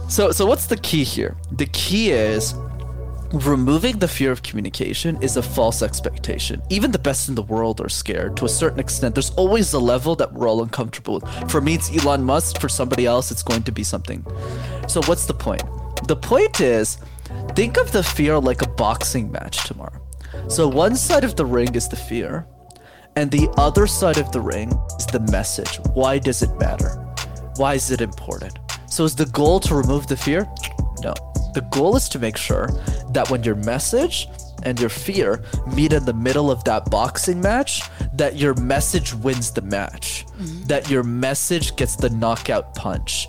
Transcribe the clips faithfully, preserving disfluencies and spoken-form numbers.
So, so what's the key here? The key is removing the fear of communication is a false expectation. Even the best in the world are scared to a certain extent. There's always a level that we're all uncomfortable with. For me, it's Elon Musk. For somebody else, it's going to be something. So what's the point? The point is, think of the fear like a boxing match tomorrow. So one side of the ring is the fear, and the other side of the ring is the message. Why does it matter? Why is it important? So is the goal to remove the fear? No. The goal is to make sure that when your message and your fear meet in the middle of that boxing match, that your message wins the match, mm-hmm. that your message gets the knockout punch.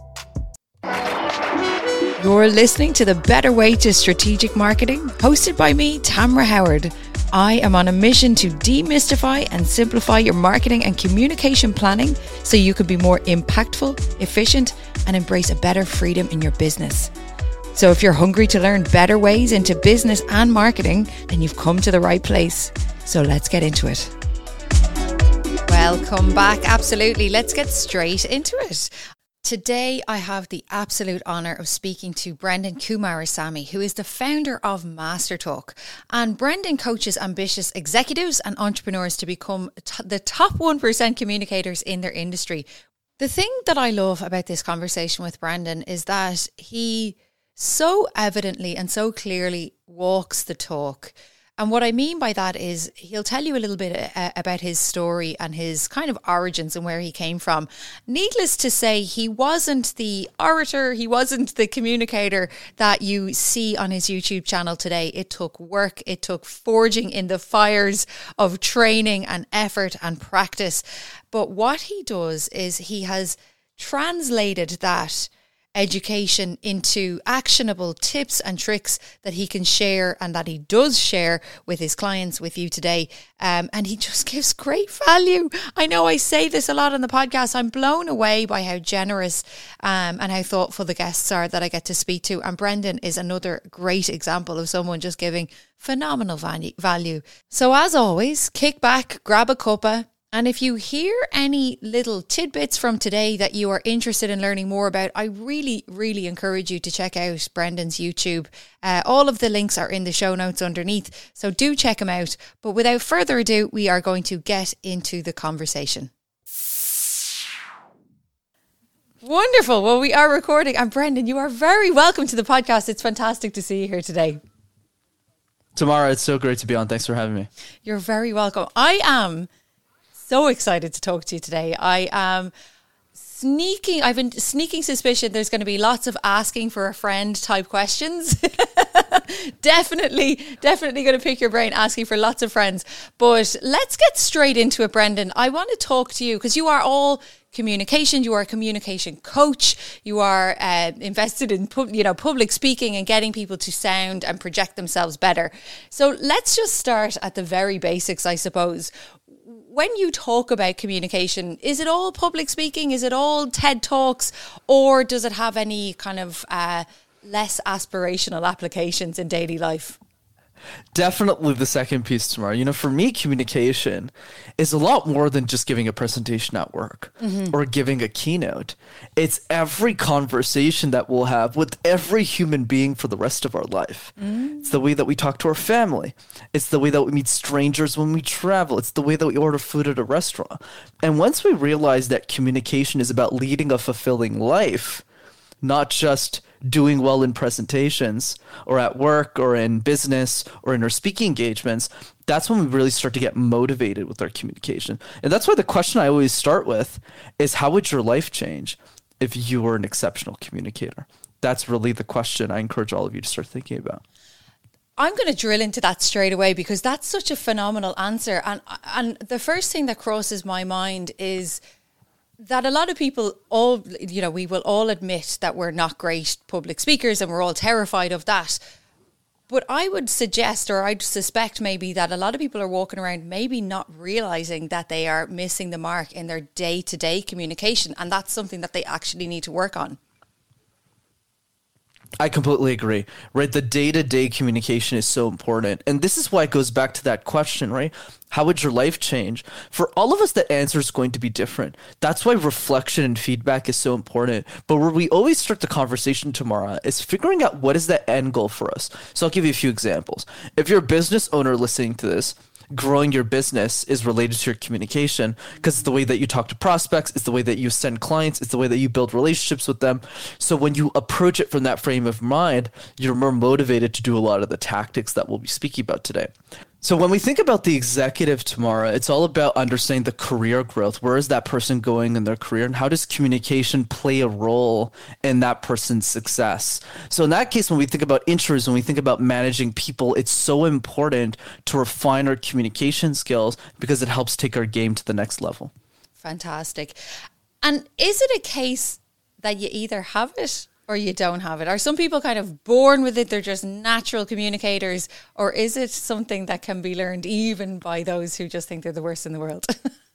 You're listening to The Better Way to Strategic Marketing, hosted by me, Tamra Howard. I am on a mission to demystify and simplify your marketing and communication planning so you can be more impactful, efficient, and embrace a better freedom in your business. So if you're hungry to learn better ways into business and marketing, then you've come to the right place. So let's get into it. Welcome back. Absolutely. Let's get straight into it. Today, I have the absolute honour of speaking to Brendan Kumarasamy, who is the founder of Master Talk. And Brendan coaches ambitious executives and entrepreneurs to become t- the top one percent communicators in their industry. The thing that I love about this conversation with Brendan is that he so evidently and so clearly walks the talk. And what I mean by that is he'll tell you a little bit uh, about his story and his kind of origins and where he came from. Needless to say, he wasn't the orator, he wasn't the communicator that you see on his YouTube channel today. It took work, it took forging in the fires of training and effort and practice. But what he does is he has translated that education into actionable tips and tricks that he can share and that he does share with his clients, with you today. Um, and he just gives great value. I know I say this a lot on the podcast. I'm blown away by how generous um, and how thoughtful the guests are that I get to speak to. And Brendan is another great example of someone just giving phenomenal value. So as always, kick back, grab a cuppa. And if you hear any little tidbits from today that you are interested in learning more about, I really, really encourage you to check out Brendan's YouTube. Uh, all of the links are in the show notes underneath, so do check him out. But without further ado, we are going to get into the conversation. Wonderful. Well, we are recording. And Brendan, you are very welcome to the podcast. It's fantastic to see you here today. Tamara, it's so great to be on. Thanks for having me. You're very welcome. I am so excited to talk to you today. I am sneaking, I've been sneaking suspicion there's going to be lots of asking for a friend type questions. definitely, definitely going to pick your brain asking for lots of friends. But let's get straight into it, Brendan. I want to talk to you because you are all communication. You are a communication coach. You are uh, invested in pub, you know, public speaking and getting people to sound and project themselves better. So let's just start at the very basics, I suppose. When you talk about communication, is it all public speaking? Is it all TED Talks? Or does it have any kind of uh, less aspirational applications in daily life? Definitely the second piece, tomorrow. You know, for me, communication is a lot more than just giving a presentation at work mm-hmm. or giving a keynote. It's every conversation that we'll have with every human being for the rest of our life. Mm. It's the way that we talk to our family. It's the way that we meet strangers when we travel. It's the way that we order food at a restaurant. And once we realize that communication is about leading a fulfilling life, not just doing well in presentations or at work or in business or in our speaking engagements, that's when we really start to get motivated with our communication. And that's why the question I always start with is, how would your life change if you were an exceptional communicator? That's really the question I encourage all of you to start thinking about. I'm going to drill into that straight away because that's such a phenomenal answer. And and the first thing that crosses my mind is that a lot of people all, you know, we will all admit that we're not great public speakers and we're all terrified of that. But I would suggest, or I'd suspect maybe, that a lot of people are walking around maybe not realizing that they are missing the mark in their day-to-day communication. And that's something that they actually need to work on. I completely agree, right? The day-to-day communication is so important. And this is why it goes back to that question, right? How would your life change? For all of us, that answer is going to be different. That's why reflection and feedback is so important. But where we always start the conversation tomorrow is figuring out what is the end goal for us. So I'll give you a few examples. If you're a business owner listening to this, growing your business is related to your communication, because it's the way that you talk to prospects, it's the way that you send clients, it's the way that you build relationships with them. So when you approach it from that frame of mind, you're more motivated to do a lot of the tactics that we'll be speaking about today. So when we think about the executive tomorrow, it's all about understanding the career growth. Where is that person going in their career, and how does communication play a role in that person's success? So in that case, when we think about introverts, when we think about managing people, it's so important to refine our communication skills because it helps take our game to the next level. Fantastic. And is it a case that you either have it or you don't have it? Are some people kind of born with it, they're just natural communicators, or is it something that can be learned even by those who just think they're the worst in the world?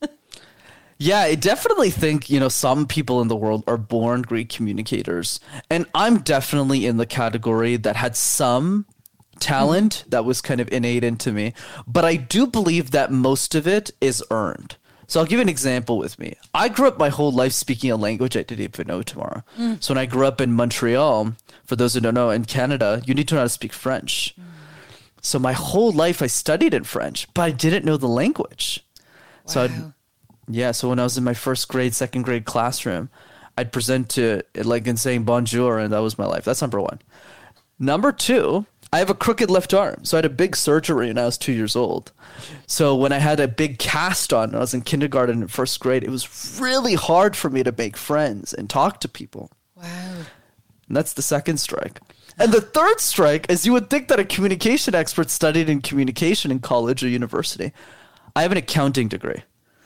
Yeah, I definitely think, you know, some people in the world are born great communicators. And I'm definitely in the category that had some talent mm-hmm. that was kind of innate into me. But I do believe that most of it is earned. So I'll give you an example with me. I grew up my whole life speaking a language I didn't even know tomorrow. Mm. So when I grew up in Montreal, for those who don't know, in Canada, you need to know how to speak French. Mm. So my whole life I studied in French, but I didn't know the language. Wow. So I'd, yeah, so when I was in my first grade, second grade classroom, I'd present to like and saying bonjour, and that was my life. That's number one. Number two, I have a crooked left arm. So I had a big surgery when I was two years old. So when I had a big cast on when I was in kindergarten and first grade, it was really hard for me to make friends and talk to people. Wow. And that's the second strike. And the third strike is you would think that a communication expert studied in communication in college or university. I have an accounting degree.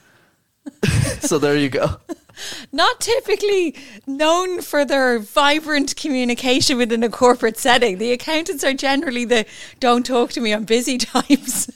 So there you go. Not typically known for their vibrant communication within a corporate setting. The accountants are generally the don't talk to me on busy times.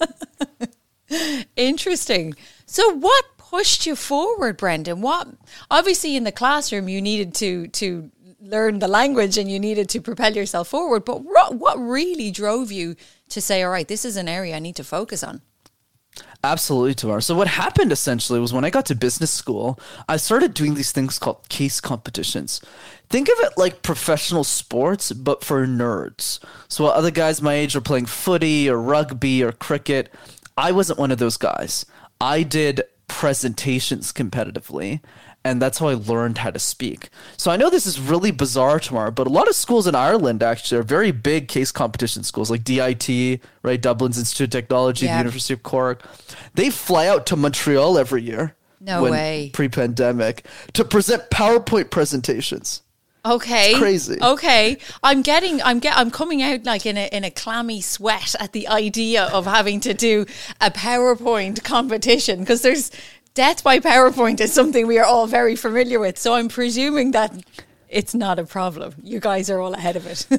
Interesting. So what pushed you forward, Brendan? What obviously in the classroom you needed to to learn the language and you needed to propel yourself forward, but what, what really drove you to say, all right, this is an area I need to focus on? Absolutely, Tamar. So what happened essentially was when I got to business school, I started doing these things called case competitions. Think of it like professional sports, but for nerds. So while other guys my age are playing footy or rugby or cricket, I wasn't one of those guys. I did presentations competitively, and that's how I learned how to speak. So I know this is really bizarre tomorrow, but a lot of schools in Ireland actually are very big case competition schools, like D I T, right? Dublin's Institute of Technology, yeah. The University of Cork. They fly out to Montreal every year. No way. Pre-pandemic to present PowerPoint presentations. Okay. It's crazy. Okay. I'm getting I'm get I'm coming out like in a in a clammy sweat at the idea of having to do a PowerPoint competition, because there's death by PowerPoint is something we are all very familiar with. So I'm presuming that it's not a problem. You guys are all ahead of it.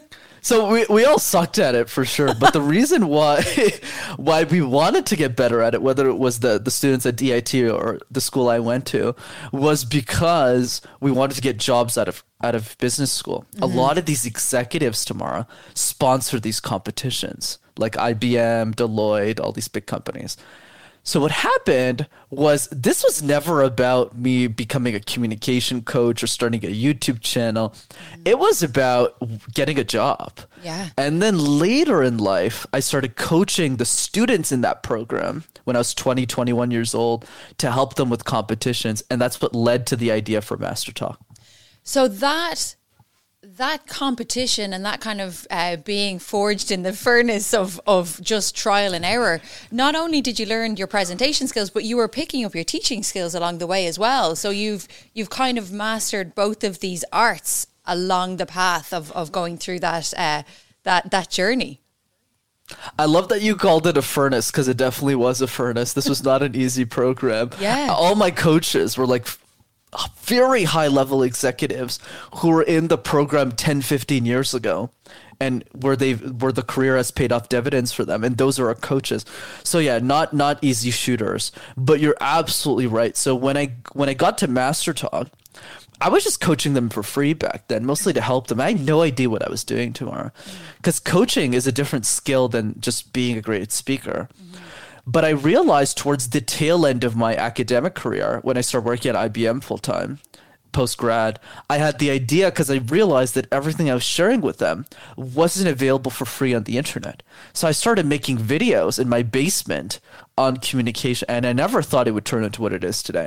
So we, we all sucked at it for sure. But the reason why why we wanted to get better at it, whether it was the, the students at D I T or the school I went to, was because we wanted to get jobs out of out of business school. Mm-hmm. A lot of these executives tomorrow sponsor these competitions, like I B M, Deloitte, all these big companies. So what happened was this was never about me becoming a communication coach or starting a YouTube channel. It was about getting a job. Yeah. And then later in life, I started coaching the students in that program when I was twenty, twenty-one years old to help them with competitions. And that's what led to the idea for Master Talk. So that... that competition and that kind of uh, being forged in the furnace of, of just trial and error, not only did you learn your presentation skills, but you were picking up your teaching skills along the way as well. So you've you've kind of mastered both of these arts along the path of, of going through that uh, that that journey. I love that you called it a furnace, because it definitely was a furnace. This was not an easy program. Yeah. All my coaches were like very high level executives who were in the program ten, fifteen years ago, and where they where the career has paid off dividends for them. And those are our coaches. So yeah, not not easy shooters, but you're absolutely right. So when I when I got to Master Talk, I was just coaching them for free back then, mostly to help them. I had no idea what I was doing tomorrow, because coaching is a different skill than just being a great speaker. Mm-hmm. But I realized towards the tail end of my academic career, when I started working at I B M full time, post grad, I had the idea because I realized that everything I was sharing with them wasn't available for free on the internet. So I started making videos in my basement on communication, and I never thought it would turn into what it is today.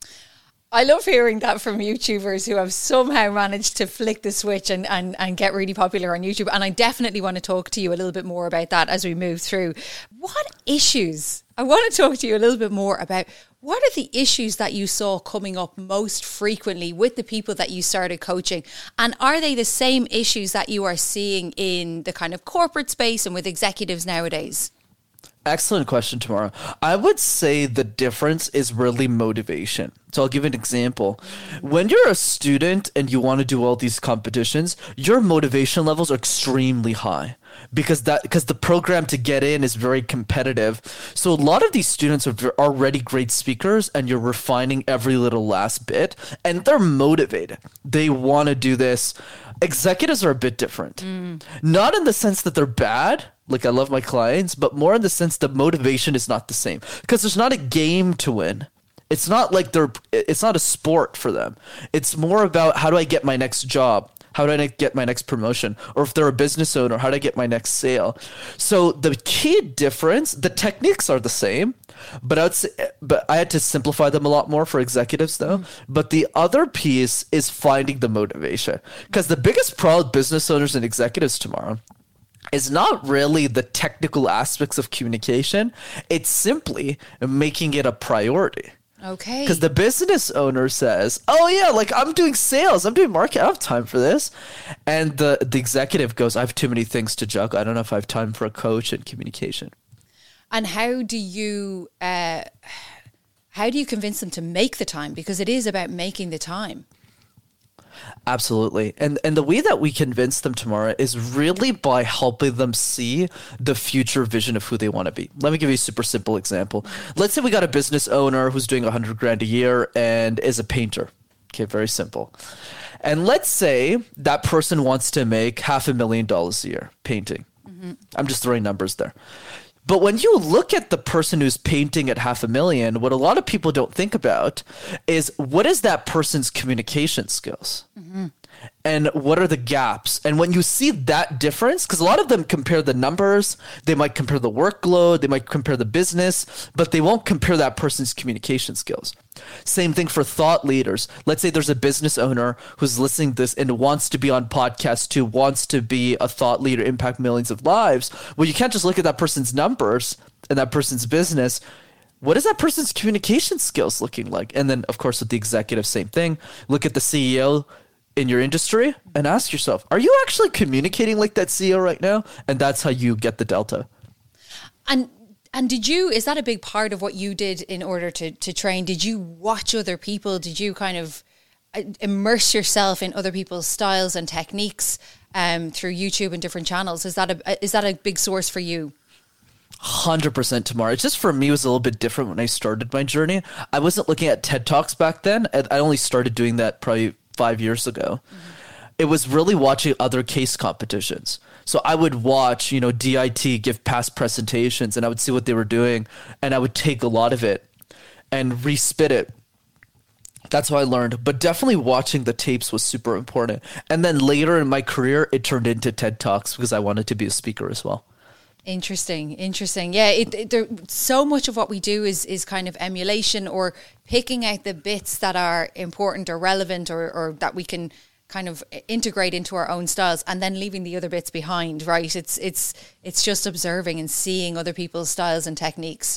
I love hearing that from YouTubers who have somehow managed to flick the switch and, and, and get really popular on YouTube. And I definitely want to talk to you a little bit more about that as we move through. What issues? I want to talk to you a little bit more about what are the issues that you saw coming up most frequently with the people that you started coaching? And are they the same issues that you are seeing in the kind of corporate space and with executives nowadays? Excellent question, Tamara. I would say the difference is really motivation. So I'll give an example. When you're a student and you want to do all these competitions, your motivation levels are extremely high because that because the program to get in is very competitive. So a lot of these students are already great speakers and you're refining every little last bit and they're motivated. They want to do this. Executives are a bit different. Mm. Not in the sense that they're bad. Like I love my clients, but more in the sense the motivation is not the same because there's not a game to win. It's not like they're, it's not a sport for them. It's more about how do I get my next job? How do I get my next promotion? Or if they're a business owner, how do I get my next sale? So the key difference, the techniques are the same, but I would say, but I had to simplify them a lot more for executives though. Mm-hmm. But the other piece is finding the motivation because the biggest problem with business owners and executives tomorrow is not really the technical aspects of communication. It's simply making it a priority. Okay. Because the business owner says, oh yeah, like I'm doing sales, I'm doing marketing, I don't have time for this. And the, the executive goes, I have too many things to juggle. I don't know if I have time for a coach and communication. And how do you, uh, how do you convince them to make the time? Because it is about making the time. Absolutely. And and the way that we convince them tomorrow is really by helping them see the future vision of who they want to be. Let me give you a super simple example. Let's say we got a business owner who's doing one hundred grand a year and is a painter. Okay, very simple. And let's say that person wants to make half a million dollars a year painting. Mm-hmm. I'm just throwing numbers there. But when you look at the person who's painting at half a million, what a lot of people don't think about is what is that person's communication skills? Mm-hmm. And what are the gaps? And when you see that difference, because a lot of them compare the numbers, they might compare the workload, they might compare the business, but they won't compare that person's communication skills. Same thing for thought leaders. Let's say there's a business owner who's listening to this and wants to be on podcasts too, wants to be a thought leader, impact millions of lives. Well, you can't just look at that person's numbers and that person's business. What is that person's communication skills looking like? And then, of course, with the executive, same thing. Look at the C E O in your industry and ask yourself, are you actually communicating like that C E O right now? And that's how you get the delta. And and did you, is that a big part of what you did in order to, to train? Did you watch other people? Did you kind of immerse yourself in other people's styles and techniques um, through YouTube and different channels? Is that a, is that a big source for you? one hundred percent, Tamara. It's just for me, it was a little bit different when I started my journey. I wasn't looking at TED Talks back then. I only started doing that probably five years ago. Mm-hmm. It was really watching other case competitions. So I would watch, you know, D I T give past presentations and I would see what they were doing and I would take a lot of it and respit it. That's how I learned. But definitely watching the tapes was super important. And then later in my career, it turned into TED Talks because I wanted to be a speaker as well. Interesting, interesting. Yeah, it, it, there, so much of what we do is is kind of emulation or picking out the bits that are important or relevant or, or that we can kind of integrate into our own styles and then leaving the other bits behind, right? It's it's it's just observing and seeing other people's styles and techniques.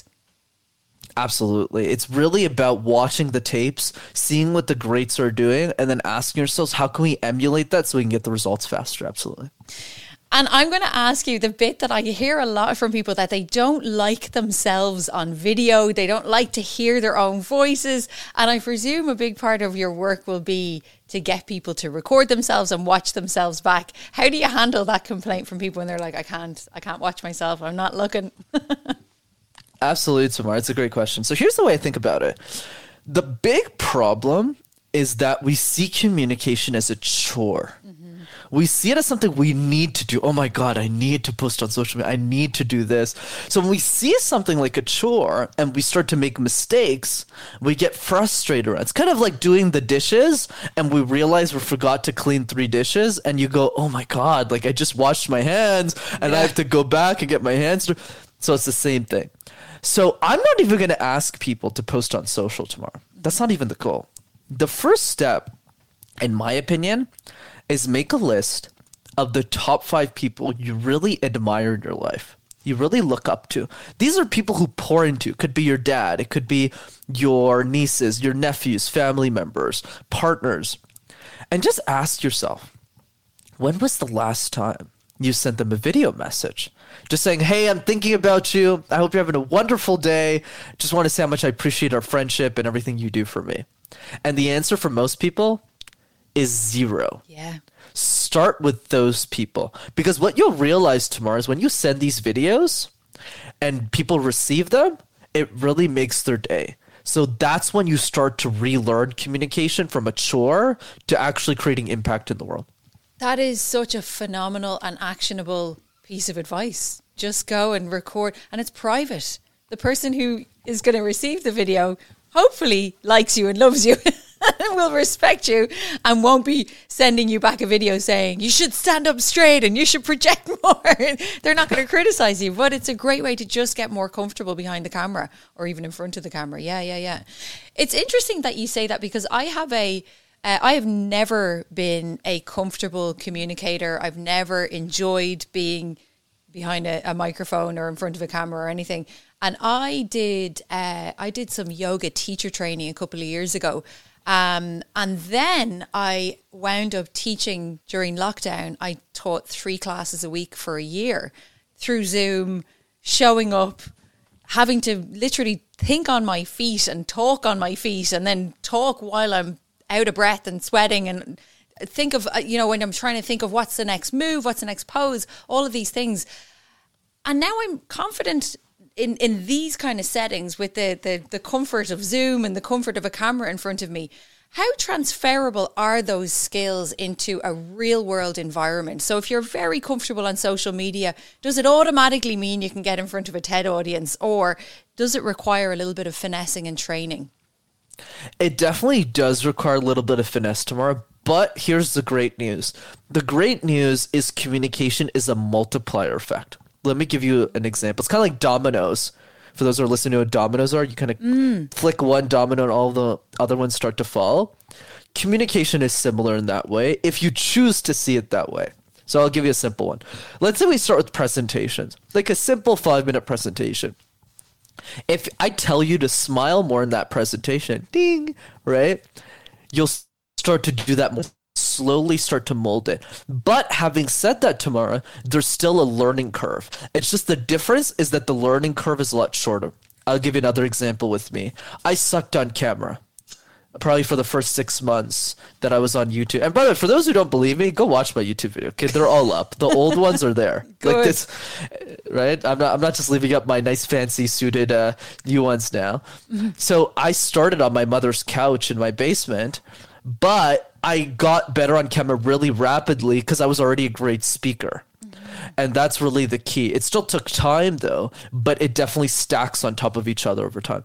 Absolutely. It's really about watching the tapes, seeing what the greats are doing, and then asking ourselves, how can we emulate that so we can get the results faster? Absolutely. And I'm going to ask you the bit that I hear a lot from people that they don't like themselves on video. They don't like to hear their own voices. And I presume a big part of your work will be to get people to record themselves and watch themselves back. How do you handle that complaint from people when they're like, I can't, I can't watch myself. I'm not looking. Absolutely, Tamara. It's a great question. So here's the way I think about it. The big problem is that we see communication as a chore. Mm-hmm. We see it as something we need to do. Oh my God, I need to post on social media. I need to do this. So when we see something like a chore and we start to make mistakes, we get frustrated. It's kind of like doing the dishes and we realize we forgot to clean three dishes and you go, oh my God, like I just washed my hands and yeah. I have to go back and get my hands. So it's the same thing. So I'm not even going to ask people to post on social tomorrow. That's not even the goal. The first step, in my opinion, is make a list of the top five people you really admire in your life, you really look up to. These are people who pour into. It could be your dad. It could be your nieces, your nephews, family members, partners. And just ask yourself, when was the last time you sent them a video message? Just saying, hey, I'm thinking about you. I hope you're having a wonderful day. Just want to say how much I appreciate our friendship and everything you do for me. And the answer for most people is zero. Yeah. Start with those people. Because what you'll realize tomorrow is when you send these videos and people receive them, it really makes their day. So that's when you start to relearn communication from a chore to actually creating impact in the world. That is such a phenomenal and actionable piece of advice. Just go and record, and it's private. The person who is going to receive the video hopefully likes you and loves you and will respect you and won't be sending you back a video saying you should stand up straight and you should project more. They're not going to criticize you, but it's a great way to just get more comfortable behind the camera or even in front of the camera. Yeah, yeah, yeah. It's interesting that you say that because I have a Uh, I have never been a comfortable communicator. I've never enjoyed being behind a, a microphone or in front of a camera or anything. And I did uh, I did some yoga teacher training a couple of years ago. Um, and then I wound up teaching during lockdown. I taught three classes a week for a year through Zoom, showing up, having to literally think on my feet and talk on my feet and then talk while I'm out of breath and sweating and think of, you know, when I'm trying to think of what's the next move, what's the next pose, all of these things. And now I'm confident in, in these kind of settings with the, the, the comfort of Zoom and the comfort of a camera in front of me. How transferable are those skills into a real world environment? So if you're very comfortable on social media, does it automatically mean you can get in front of a TED audience, or does it require a little bit of finessing and training? It definitely does require a little bit of finesse tomorrow, but here's the great news. The great news is communication is a multiplier effect. Let me give you an example. It's kind of like dominoes. For those who are listening to what dominoes are, you kind of mm. flick one domino and all the other ones start to fall. Communication is similar in that way if you choose to see it that way. So I'll give you a simple one. Let's say we start with presentations, like a simple five-minute presentation. If I tell you to smile more in that presentation, ding, right? You'll start to do that more, slowly start to mold it. But having said that, Tamara, there's still a learning curve. It's just the difference is that the learning curve is a lot shorter. I'll give you another example with me. I sucked on camera. Probably for the first six months that I was on YouTube. And by the way, for those who don't believe me, go watch my YouTube video. Okay, they're all up. The old ones are there. Like this, right? I'm not. I'm not just leaving up my nice, fancy suited uh, new ones now. Mm-hmm. So I started on my mother's couch in my basement, but I got better on camera really rapidly because I was already a great speaker. Mm-hmm. And that's really the key. It still took time though, but it definitely stacks on top of each other over time.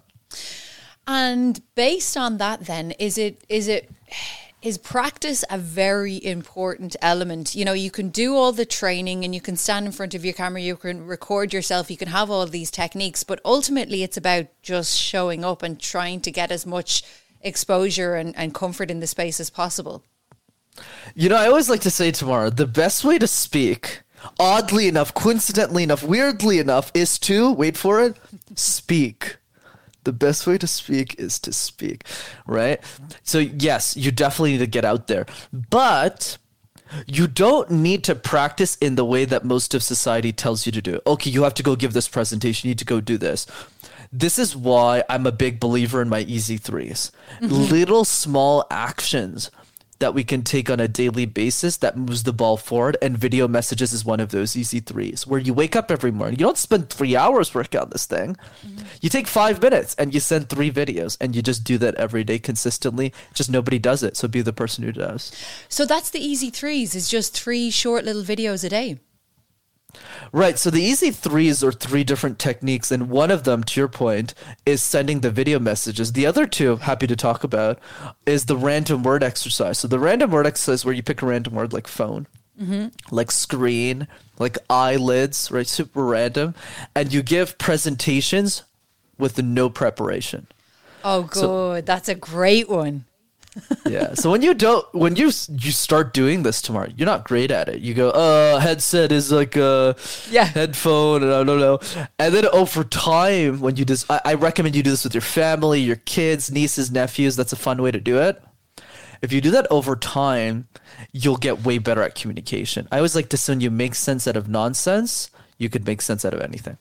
And based on that, then, is it is it is practice a very important element? You know, you can do all the training and you can stand in front of your camera, you can record yourself, you can have all these techniques, but ultimately it's about just showing up and trying to get as much exposure and, and comfort in the space as possible. You know, I always like to say, Tamara, the best way to speak, oddly enough, coincidentally enough, weirdly enough, is to, wait for it, speak. The best way to speak is to speak, right? So yes, you definitely need to get out there, but you don't need to practice in the way that most of society tells you to do. Okay, you have to go give this presentation. You need to go do this. This is why I'm a big believer in my easy threes. Mm-hmm. Little small actions that we can take on a daily basis that moves the ball forward, and video messages is one of those easy threes, where you wake up every morning. You don't spend three hours working on this thing. Mm-hmm. You take five minutes and you send three videos, and you just do that every day consistently. Just nobody does it, so be the person who does. So that's the easy threes, is just three short little videos a day. Right. So the easy threes are three different techniques. And one of them, to your point, is sending the video messages. The other two, happy to talk about, is the random word exercise. So the random word exercise where you pick a random word like phone, mm-hmm. like screen, like eyelids, right? Super random. And you give presentations with no preparation. Oh, good. So, that's a great one. Yeah. So when you don't, when you you start doing this tomorrow, you're not great at it. You go, uh, headset is like a yeah. headphone, and I don't know. And then over time, when you just, I, I recommend you do this with your family, your kids, nieces, nephews. That's a fun way to do it. If you do that over time, you'll get way better at communication. I always like to say, when you make sense out of nonsense, you could make sense out of anything.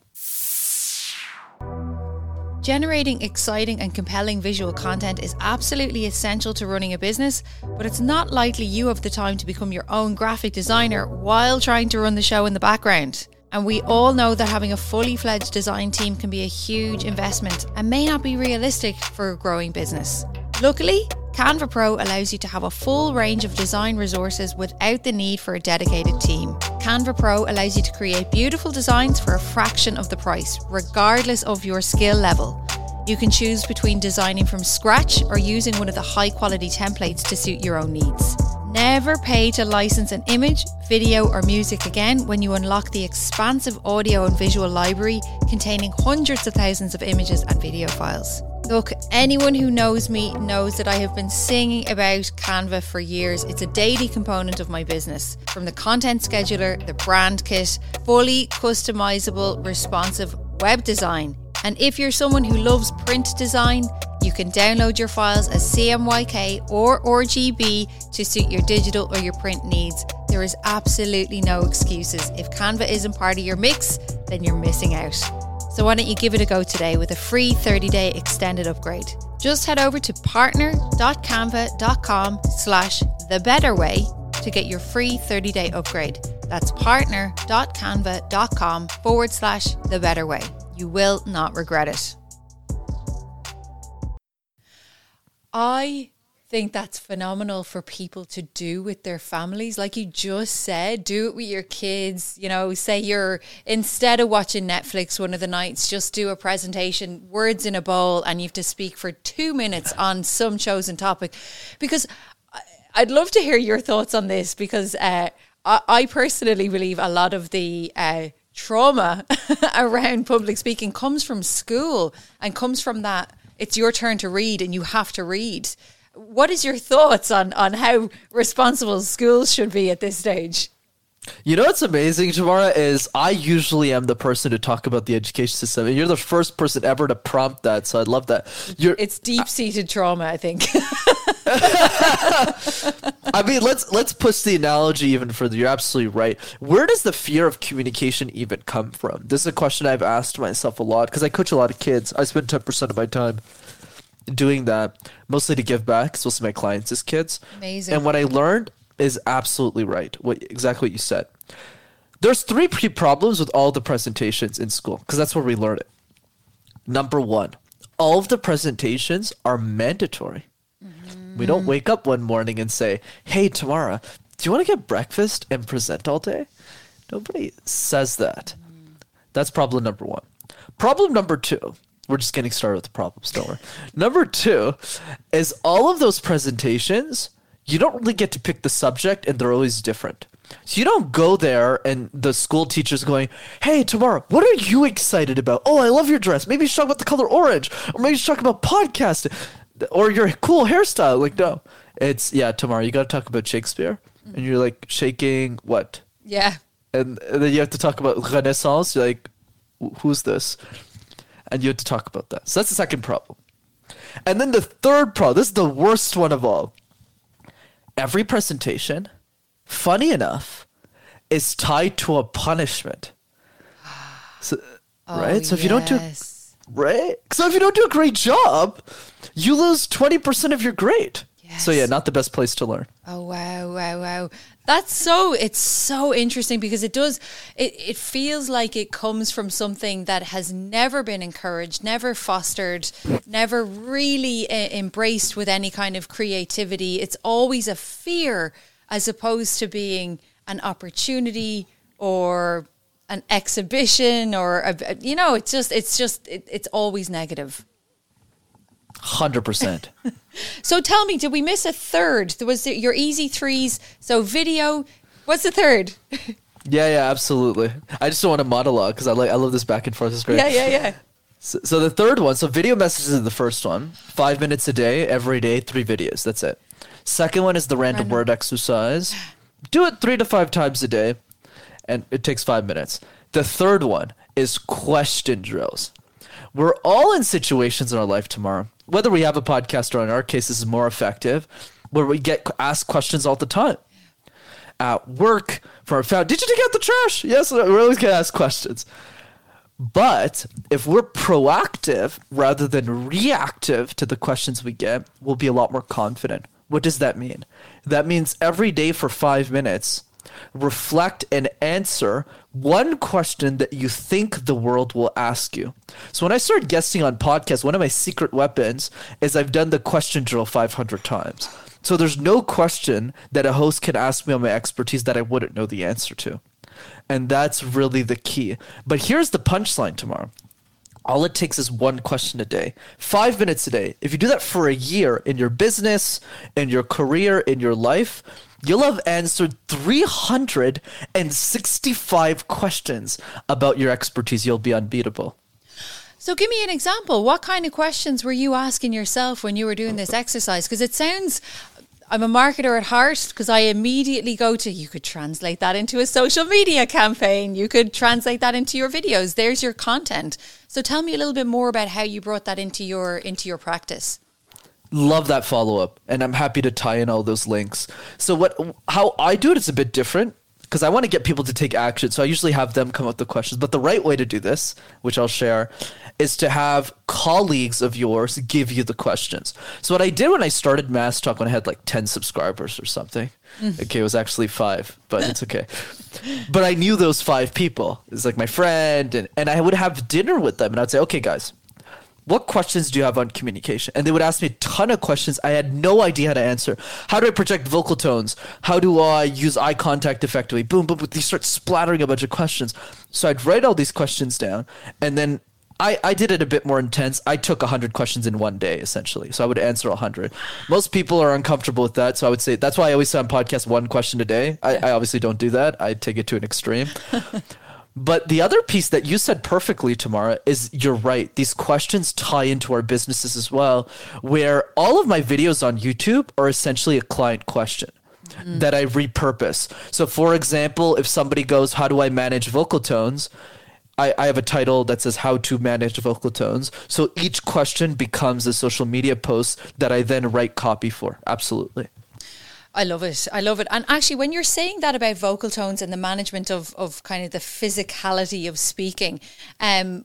Generating exciting and compelling visual content is absolutely essential to running a business, but it's not likely you have the time to become your own graphic designer while trying to run the show in the background. And we all know that having a fully fledged design team can be a huge investment and may not be realistic for a growing business. Luckily, Canva Pro allows you to have a full range of design resources without the need for a dedicated team. Canva Pro allows you to create beautiful designs for a fraction of the price, regardless of your skill level. You can choose between designing from scratch or using one of the high-quality templates to suit your own needs. Never pay to license an image, video, or music again when you unlock the expansive audio and visual library containing hundreds of thousands of images and video files. Look, anyone who knows me knows that I have been singing about Canva for years. It's a daily component of my business. From the content scheduler, the brand kit, fully customizable, responsive web design. And if you're someone who loves print design, you can download your files as C M Y K or R G B to suit your digital or your print needs. There is absolutely no excuses. If Canva isn't part of your mix, then you're missing out. So why don't you give it a go today with a free thirty-day extended upgrade. Just head over to partner.canva.com slash the better way to get your free thirty-day upgrade. That's partner.canva.com forward slash the better way. You will not regret it. I think that's phenomenal for people to do with their families. Like you just said, do it with your kids. You know, say you're, instead of watching Netflix one of the nights, just do a presentation, words in a bowl, and you have to speak for two minutes on some chosen topic. Because I'd love to hear your thoughts on this, because uh, I, I personally believe a lot of the uh, trauma around public speaking comes from school and comes from that it's your turn to read and you have to read. What is your thoughts on, on how responsible schools should be at this stage? You know what's amazing, Tamara, is I usually am the person to talk about the education system, and you're the first person ever to prompt that, so I love that. You're, it's deep-seated uh, trauma, I think. I mean, let's let's push the analogy even further. You're absolutely right. Where does the fear of communication even come from? This is a question I've asked myself a lot, because I coach a lot of kids. I spend ten percent of my time doing that, mostly to give back, because most of my clients is kids. Amazing. And what I learned is absolutely right. What exactly what you said. There's three pre- problems with all the presentations in school, because that's where we learn it. Number one, all of the presentations are mandatory. Mm-hmm. We don't wake up one morning and say, hey, Tamara, do you want to get breakfast and present all day? Nobody says that. Mm-hmm. That's problem number one. Problem number two, we're just getting started with the problems, don't worry. Number two is all of those presentations, you don't really get to pick the subject, and they're always different. So you don't go there and the school teacher's going, hey, Tamara, what are you excited about? Oh, I love your dress. Maybe you should talk about the color orange. Or maybe you should talk about podcasting. Or your cool hairstyle. Like, no. It's, yeah, Tamara, you got to talk about Shakespeare. And you're like, shaking what? Yeah. And, and then you have to talk about Renaissance. You're like, who's this? And you have to talk about that. So that's the second problem. And then the third problem, this is the worst one of all. Every presentation, funny enough, is tied to a punishment. So, oh, right? So if yes. you don't do right? So if you don't do a great job, you lose twenty percent of your grade. Yeah. Yes. So yeah, not the best place to learn. Oh, wow, wow, wow. That's so, it's so interesting because it does, it, it feels like it comes from something that has never been encouraged, never fostered, never really uh, embraced with any kind of creativity. It's always a fear as opposed to being an opportunity or an exhibition or, a, you know, it's just, it's just, it, it's always negative. one hundred percent. So tell me, did we miss a third? There was your easy threes. So video. What's the third? Yeah, yeah, absolutely. I just don't want to monologue because I like I love this back and forth. It's great. Yeah, yeah, yeah. So, so the third one. So video messages is the first one. Five minutes a day, every day, three videos. That's it. Second one is the random, random. word exercise. Do it three to five times a day, and it takes five minutes. The third one is question drills. We're all in situations in our life tomorrow, whether we have a podcast or in our case, this is more effective, where we get asked questions all the time. At work, from our family, did you take out the trash? Yes, we always get asked questions. But if we're proactive rather than reactive to the questions we get, we'll be a lot more confident. What does that mean? That means every day for five minutes, reflect and answer one question that you think the world will ask you. So when I started guesting on podcasts, one of my secret weapons is I've done the question drill five hundred times. So there's no question that a host can ask me on my expertise that I wouldn't know the answer to. And that's really the key. But here's the punchline tomorrow. All it takes is one question a day, five minutes a day. If you do that for a year in your business, in your career, in your life, you'll have answered three hundred sixty-five questions about your expertise. You'll be unbeatable. So give me an example. What kind of questions were you asking yourself when you were doing this exercise? Because it sounds, I'm a marketer at heart, because I immediately go to, you could translate that into a social media campaign. You could translate that into your videos. There's your content. So tell me a little bit more about how you brought that into your into your practice. Love that follow-up, and I'm happy to tie in all those links. So what, how I do it is a bit different because I want to get people to take action. So I usually have them come up with the questions. But the right way to do this, which I'll share, is to have colleagues of yours give you the questions. So what I did when I started Mass Talk, when I had like ten subscribers or something, mm. okay, it was actually five, but it's okay. But I knew those five people. It's like my friend, and, and I would have dinner with them, and I'd say, okay, guys, what questions do you have on communication? And they would ask me a ton of questions I had no idea how to answer. How do I project vocal tones? How do I use eye contact effectively? Boom, boom, boom. They start splattering a bunch of questions. So I'd write all these questions down, and then I, I did it a bit more intense. I took one hundred questions in one day, essentially. So I would answer one hundred. Most people are uncomfortable with that. So I would say, that's why I always say on podcasts, one question a day. I, I obviously don't do that. I take it to an extreme. But the other piece that you said perfectly, Tamara, is you're right. These questions tie into our businesses as well, where all of my videos on YouTube are essentially a client question mm-hmm. that I repurpose. So for example, if somebody goes, how do I manage vocal tones? I, I have a title that says how to manage vocal tones. So each question becomes a social media post that I then write copy for. Absolutely. I love it. I love it. And actually, when you're saying that about vocal tones and the management of, of kind of the physicality of speaking, um,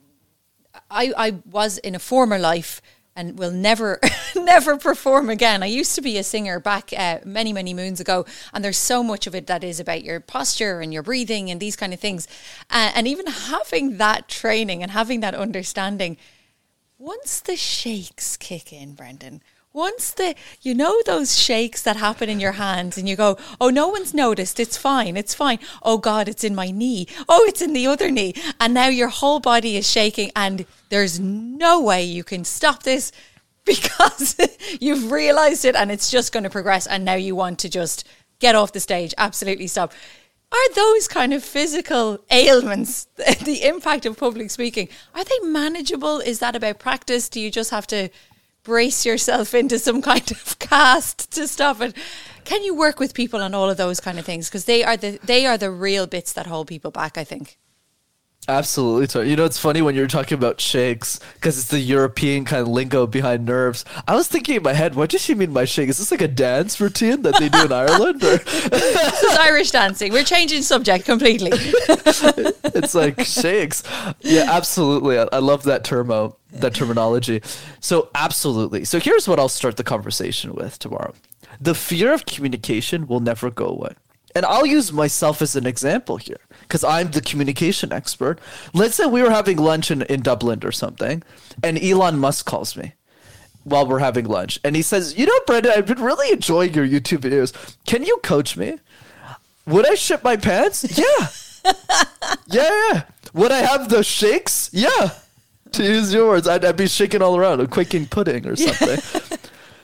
I, I was in a former life and will never, never perform again. I used to be a singer back uh, many, many moons ago. And there's so much of it that is about your posture and your breathing and these kind of things. Uh, and even having that training and having that understanding, once the shakes kick in, Brendan, once the, you know, those shakes that happen in your hands and you go, oh, no one's noticed. It's fine. It's fine. Oh God, it's in my knee. Oh, it's in the other knee. And now your whole body is shaking and there's no way you can stop this because you've realized it and it's just going to progress. And now you want to just get off the stage. Absolutely stop. Are those kind of physical ailments, the impact of public speaking, are they manageable? Is that about practice? Do you just have to brace yourself into some kind of cast to stop it? Can you work with people on all of those kind of things? Because they are the they are the real bits that hold people back, I think. Absolutely. You know, it's funny when you're talking about shakes because it's the European kind of lingo behind nerves. I was thinking in my head, what does she mean by shake? Is this like a dance routine that they do in Ireland? Or? This is Irish dancing. We're changing subject completely. It's like shakes. Yeah, absolutely. I, I love that term out. that terminology. So absolutely. So here's what I'll start the conversation with tomorrow. The fear of communication will never go away. And I'll use myself as an example here because I'm the communication expert. Let's say we were having lunch in, in Dublin or something, and Elon Musk calls me while we're having lunch. And he says, you know, Brendan, I've been really enjoying your YouTube videos. Can you coach me? Would I shit my pants? Yeah. yeah, yeah. Would I have the shakes? Yeah. To use your words, I'd, I'd be shaking all around, a quaking pudding or something. Yeah.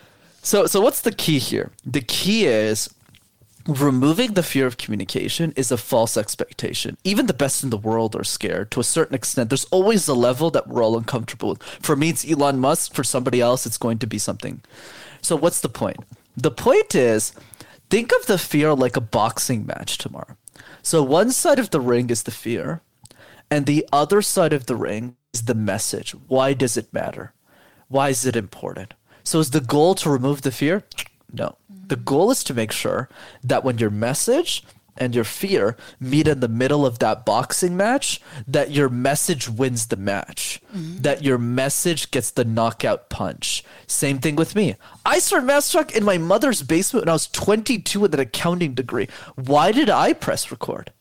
So, so what's the key here? The key is removing the fear of communication is a false expectation. Even the best in the world are scared to a certain extent. There's always a level that we're all uncomfortable with. For me, it's Elon Musk. For somebody else, it's going to be something. So what's the point? The point is, think of the fear like a boxing match tomorrow. So one side of the ring is the fear, and the other side of the ring is the message. Why does it matter? Why is it important? So is the goal to remove the fear? No. The goal is to make sure that when your message and your fear meet in the middle of that boxing match, that your message wins the match, mm-hmm. that your message gets the knockout punch. Same thing with me. I started Mastertalk in my mother's basement when I was twenty-two with an accounting degree. Why did I press record?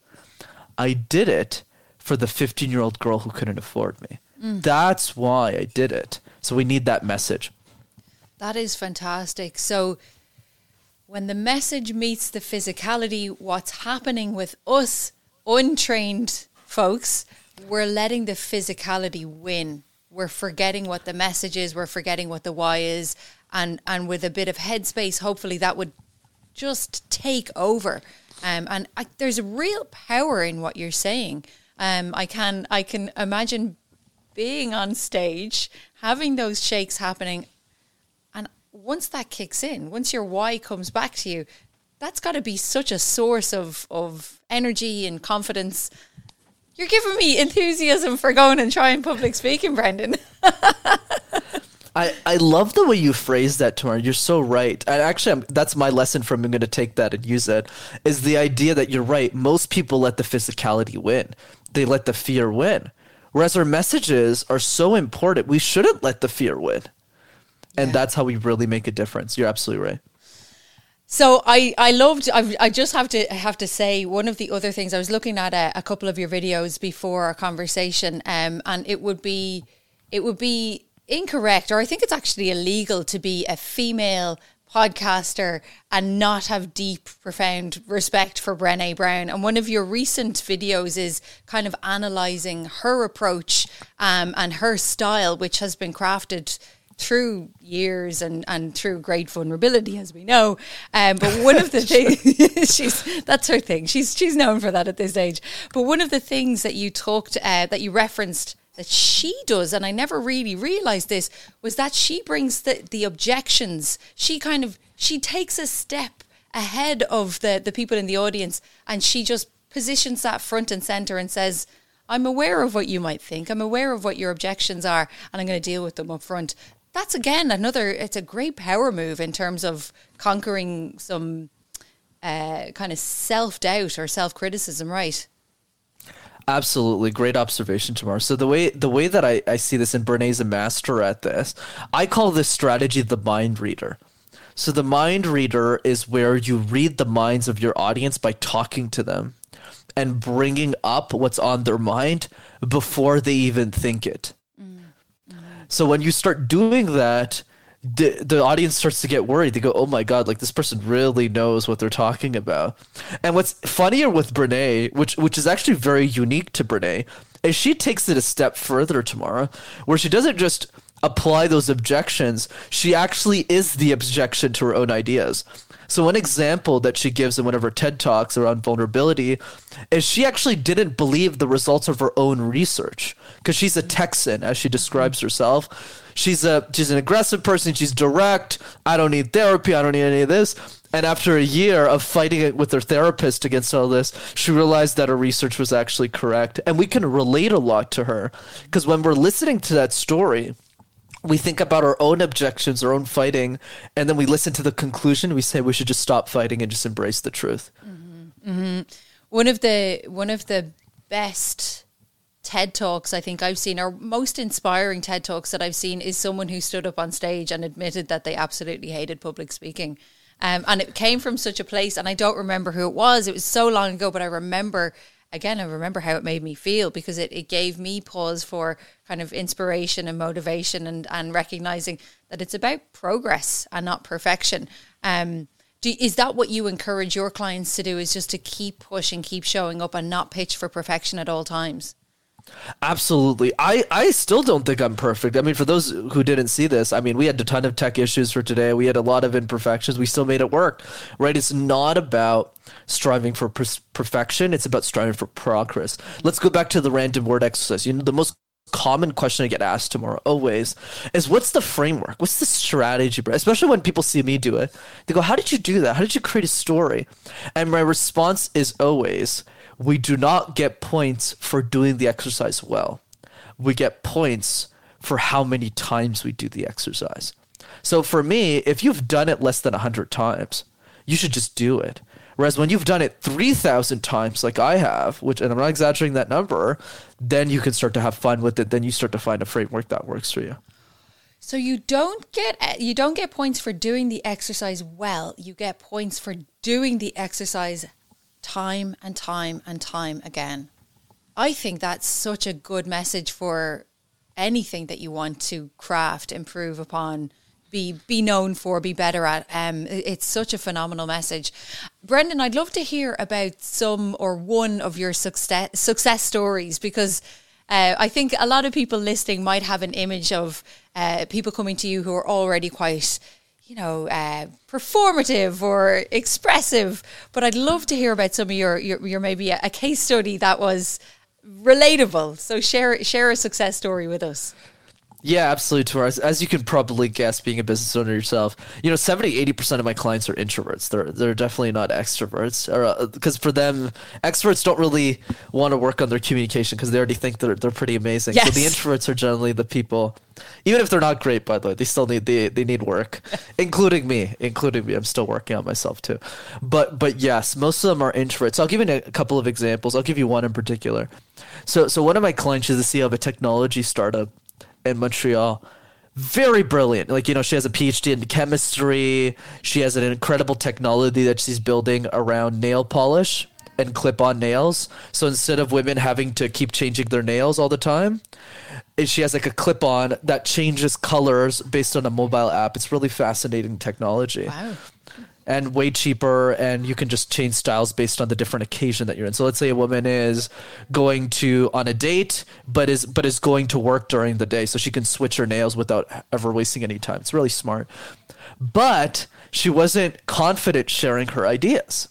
I did it for the fifteen-year-old girl who couldn't afford me. Mm. That's why I did it. So we need that message. That is fantastic. So when the message meets the physicality, what's happening with us untrained folks, we're letting the physicality win. We're forgetting what the message is. We're forgetting what the why is. And, and with a bit of headspace, hopefully that would just take over. Um, and I, there's a real power in what you're saying. Um, I can I can imagine being on stage, having those shakes happening. Once that kicks in, once your why comes back to you, that's got to be such a source of, of energy and confidence. You're giving me enthusiasm for going and trying public speaking, Brendan. I, I love the way you phrase that, Tamara. You're so right. And actually, I'm, that's my lesson from I'm going to take that and use it, is the idea that you're right. Most people let the physicality win. They let the fear win. Whereas our messages are so important, we shouldn't let the fear win. And yeah. That's how we really make a difference. You're absolutely right. So I, I loved, I, I just have to have to say, one of the other things, I was looking at a, a couple of your videos before our conversation, um, and it would be, it would be incorrect, or I think it's actually illegal to be a female podcaster and not have deep, profound respect for Brené Brown. And one of your recent videos is kind of analysing her approach um, and her style, which has been crafted through years and, and through great vulnerability, as we know. Um, but one of the things, she's that's her thing. She's she's known for that at this age. But one of the things that you talked, uh, that you referenced that she does, and I never really realised this, was that she brings the, the objections. She kind of, she takes a step ahead of the, the people in the audience, and she just positions that front and centre and says, I'm aware of what you might think. I'm aware of what your objections are, and I'm going to deal with them up front. That's, again, another, it's a great power move in terms of conquering some uh, kind of self-doubt or self-criticism, right? Absolutely. Great observation, Tamar. So the way the way that I, I see this, and Brené's a master at this, I call this strategy the mind reader. So the mind reader is where you read the minds of your audience by talking to them and bringing up what's on their mind before they even think it. So when you start doing that, the the audience starts to get worried. They go, oh my God, like this person really knows what they're talking about. And what's funnier with Brené, which which is actually very unique to Brené, is she takes it a step further tomorrow, where she doesn't just apply those objections, she actually is the objection to her own ideas. So one example that she gives in one of her TED Talks around vulnerability is she actually didn't believe the results of her own research, because she's a Texan, as she describes herself. She's a she's an aggressive person. She's direct. I don't need therapy. I don't need any of this. And after a year of fighting it with her therapist against all this, she realized that her research was actually correct. And we can relate a lot to her, because when we're listening to that story, we think about our own objections, our own fighting, and then we listen to the conclusion. We say we should just stop fighting and just embrace the truth. Mm-hmm. Mm-hmm. One of the one of the best TED Talks I think I've seen, or most inspiring TED Talks that I've seen, is someone who stood up on stage and admitted that they absolutely hated public speaking. Um, and it came from such a place, and I don't remember who it was. It was so long ago, but I remember, again, I remember how it made me feel, because it, it gave me pause for kind of inspiration and motivation, and, and recognizing that it's about progress and not perfection. Um, do, is that what you encourage your clients to do, is just to keep pushing, keep showing up, and not pitch for perfection at all times? Absolutely. I, I still don't think I'm perfect. I mean, for those who didn't see this, I mean, we had a ton of tech issues for today. We had a lot of imperfections. We still made it work, right? It's not about striving for per- perfection. It's about striving for progress. Let's go back to the random word exercise. You know, the most common question I get asked tomorrow always is, what's the framework? What's the strategy? Especially when people see me do it. They go, how did you do that? How did you create a story? And my response is always, we do not get points for doing the exercise well. We get points for how many times we do the exercise. So for me, if you've done it less than one hundred times, you should just do it. Whereas when you've done it three thousand times like I have, which, and I'm not exaggerating that number, then you can start to have fun with it. Then you start to find a framework that works for you. So you don't get you don't get points for doing the exercise well. You get points for doing the exercise time and time and time again. I think that's such a good message for anything that you want to craft, improve upon, be be known for, be better at. Um, it's such a phenomenal message. Brendan, I'd love to hear about some or one of your success success stories, because uh, I think a lot of people listening might have an image of uh, people coming to you who are already quite, you know, uh, performative or expressive. But I'd love to hear about some of your, your, your maybe a, a case study that was relatable. So share share a success story with us. Yeah, absolutely, Tamara. As, as you can probably guess, being a business owner yourself, you know, seventy, eighty percent of my clients are introverts. They're they're definitely not extroverts, or uh, because for them, extroverts don't really want to work on their communication because they already think they're they're pretty amazing. Yes. So the introverts are generally the people, even if they're not great, by the way, they still need they they need work, including me, including me. I'm still working on myself too, but but yes, most of them are introverts. I'll give you a couple of examples. I'll give you one in particular. So so one of my clients is the C E O of a technology startup in Montreal. Very brilliant. Like, you know, she has a P H D in chemistry. She has an incredible technology that she's building around nail polish and clip-on nails. So instead of women having to keep changing their nails all the time, she has like a clip-on that changes colors based on a mobile app. It's really fascinating technology. Wow. And way cheaper, and you can just change styles based on the different occasion that you're in. So let's say a woman is going to on a date, but is but is going to work during the day, so she can switch her nails without ever wasting any time. It's really smart. But she wasn't confident sharing her ideas,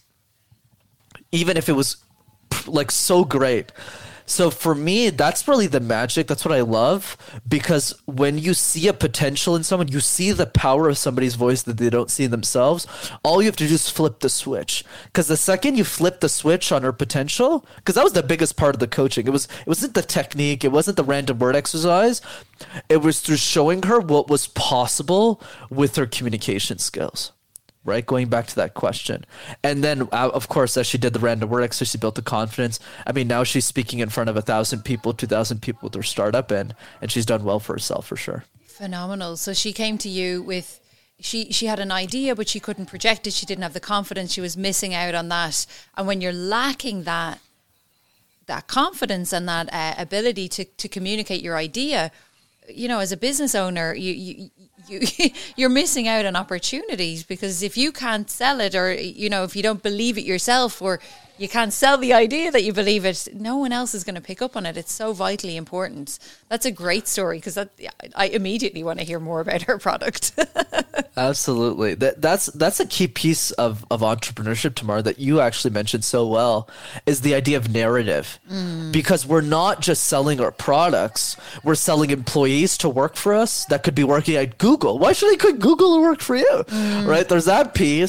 even if it was like so great. So for me, that's really the magic. That's what I love, because when you see a potential in someone, you see the power of somebody's voice that they don't see in themselves. All you have to do is flip the switch. Because the second you flip the switch on her potential, because that was the biggest part of the coaching. It was, it wasn't the technique. It wasn't the random word exercise. It was through showing her what was possible with her communication skills. Right? Going back to that question. And then, uh, of course, as she did the random word exercise, she built the confidence. I mean, now she's speaking in front of a thousand people, two thousand people with her startup, and, and she's done well for herself for sure. Phenomenal. So she came to you with, she, she had an idea, but she couldn't project it. She didn't have the confidence. She was missing out on that. And when you're lacking that, that confidence and that uh, ability to, to communicate your idea, you know, as a business owner, you, you, you, you're missing out on opportunities, because if you can't sell it, or, you know, if you don't believe it yourself, or you can't sell the idea that you believe it, no one else is going to pick up on it. It's so vitally important. That's a great story, because that, I immediately want to hear more about her product. Absolutely. That that's that's a key piece of, of entrepreneurship, Tamara, that you actually mentioned so well, is the idea of narrative. Mm. Because we're not just selling our products, we're selling employees to work for us that could be working at Google. Why should I could Google work for you? Mm. Right? There's that piece.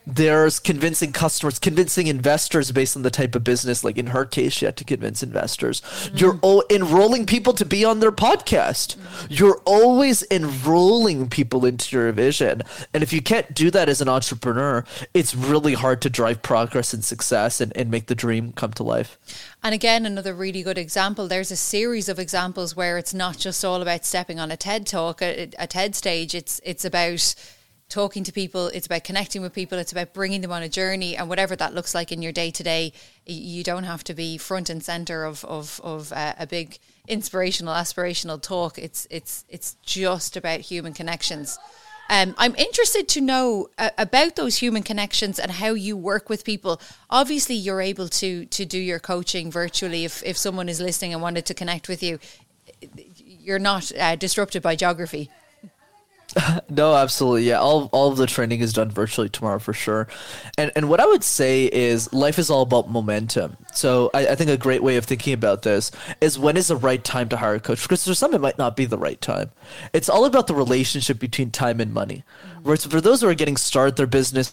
There's convincing customers, convincing investors based on the type of business. Like in her case, she had to convince investors. Mm. You're o- enrolling people to be on their podcast. Mm. You're always enrolling people into your vision. And if you can't do that as an entrepreneur, it's really hard to drive progress and success and, and make the dream come to life. And again, another really good example. There's a series of examples where it's not just all about stepping on a TED talk, a, a TED stage. It's it's about talking to people, it's about connecting with people, it's about bringing them on a journey, and whatever that looks like in your day to day, you don't have to be front and center of of of uh, a big inspirational, aspirational talk. It's it's it's just about human connections. Um, I'm interested to know uh, about those human connections and how you work with people. Obviously, you're able to to do your coaching virtually. If if someone is listening and wanted to connect with you, you're not uh, disrupted by geography. No, absolutely. Yeah. All all of the training is done virtually tomorrow for sure. And and what I would say is life is all about momentum. So I, I think a great way of thinking about this is when is the right time to hire a coach? Because for some, it might not be the right time. It's all about the relationship between time and money. Mm-hmm. Whereas for those who are getting started their business